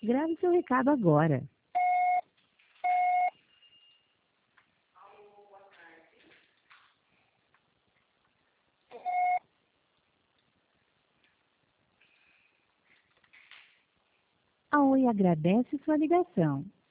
Grave seu recado agora. A Oi agradece sua ligação.